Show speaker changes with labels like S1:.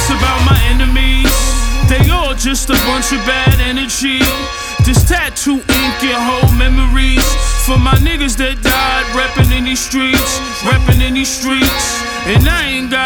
S1: about my enemies. They all just a bunch of bad energy. This tattoo ink can hold memories for my niggas that died, reppin' in these streets, reppin' in these streets. And I ain't got